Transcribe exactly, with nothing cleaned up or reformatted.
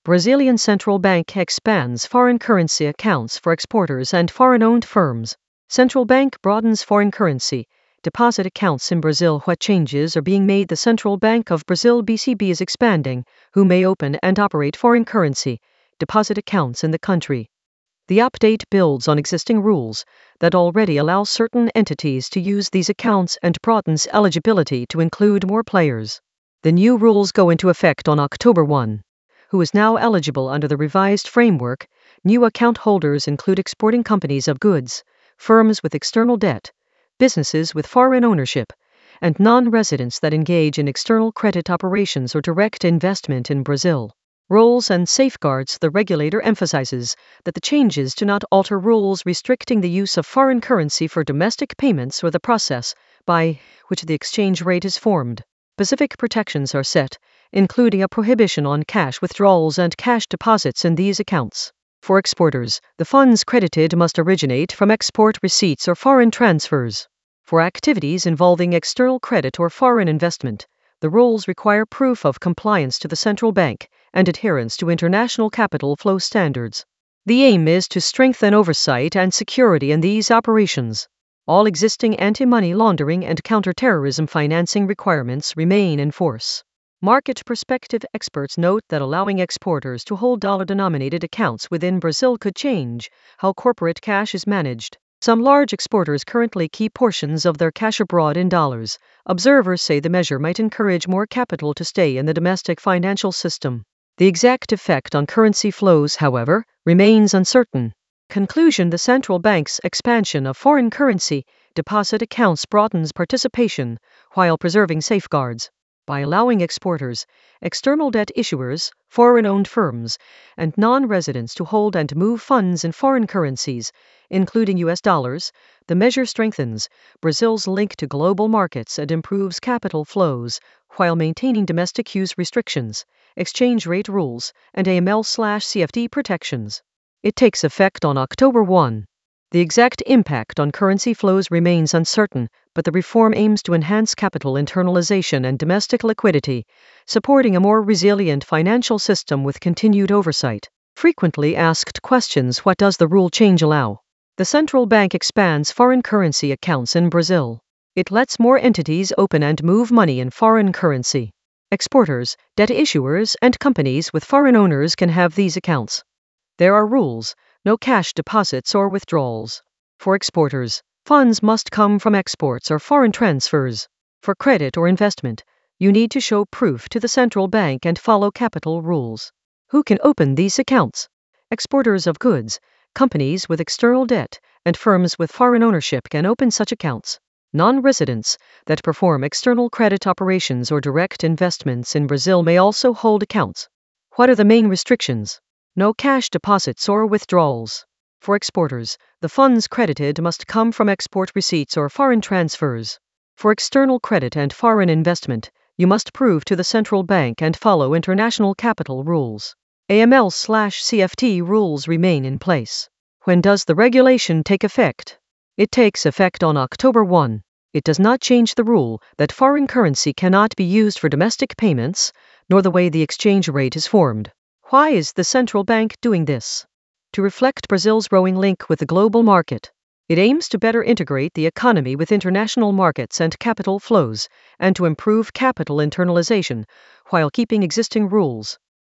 Brazilian central bank expands foreign currency accounts for exporters and foreign-owned firms. Central bank broadens foreign currency deposit accounts in Brazil. What changes are being made? The Central Bank of Brazil B C B is expanding who may open and operate foreign currency deposit accounts in the country. The update builds on existing rules that already allow certain entities to use these accounts and broadens eligibility to include more players. The new rules go into effect on October first. Who is now eligible under the revised framework? New account holders include exporting companies of goods, firms with external debt, businesses with foreign ownership, and non-residents that engage in external credit operations or direct investment in Brazil. Roles and safeguards. The regulator emphasizes that the changes do not alter rules restricting the use of foreign currency for domestic payments or the process by which the exchange rate is formed. Specific protections are set, including a prohibition on cash withdrawals and cash deposits in these accounts. For exporters, the funds credited must originate from export receipts or foreign transfers. For activities involving external credit or foreign investment, the rules require proof of compliance to the central bank and adherence to international capital flow standards. The aim is to strengthen oversight and security in these operations. All existing anti-money laundering and counter-terrorism financing requirements remain in force. Market perspective. Experts note that allowing exporters to hold dollar-denominated accounts within Brazil could change how corporate cash is managed. Some large exporters currently keep portions of their cash abroad in dollars. Observers say the measure might encourage more capital to stay in the domestic financial system. The exact effect on currency flows, however, remains uncertain. Conclusion. The central bank's expansion of foreign currency deposit accounts broadens participation while preserving safeguards. By allowing exporters, external debt issuers, foreign-owned firms, and non-residents to hold and move funds in foreign currencies, including U S dollars, the measure strengthens Brazil's link to global markets and improves capital flows while maintaining domestic use restrictions, exchange rate rules, and A M L/C F T protections. It takes effect on October first. The exact impact on currency flows remains uncertain, but the reform aims to enhance capital internalization and domestic liquidity, supporting a more resilient financial system with continued oversight. Frequently asked questions. What does the rule change allow? The central bank expands foreign currency accounts in Brazil. It lets more entities open and move money in foreign currency. Exporters, debt issuers, and companies with foreign owners can have these accounts. There are rules. No cash deposits or withdrawals. For exporters, funds must come from exports or foreign transfers. For credit or investment, you need to show proof to the central bank and follow capital rules. Who can open these accounts? Exporters of goods, companies with external debt, and firms with foreign ownership can open such accounts. Non-residents that perform external credit operations or direct investments in Brazil may also hold accounts. What are the main restrictions? No cash deposits or withdrawals. For exporters, the funds credited must come from export receipts or foreign transfers. For external credit and foreign investment, you must prove to the central bank and follow international capital rules. A M L/C F T rules remain in place. When does the regulation take effect? It takes effect on October first. It does not change the rule that foreign currency cannot be used for domestic payments, nor the way the exchange rate is formed. Why is the central bank doing this? To reflect Brazil's growing link with the global market. It aims to better integrate the economy with international markets and capital flows, and to improve capital internalization while keeping existing rules.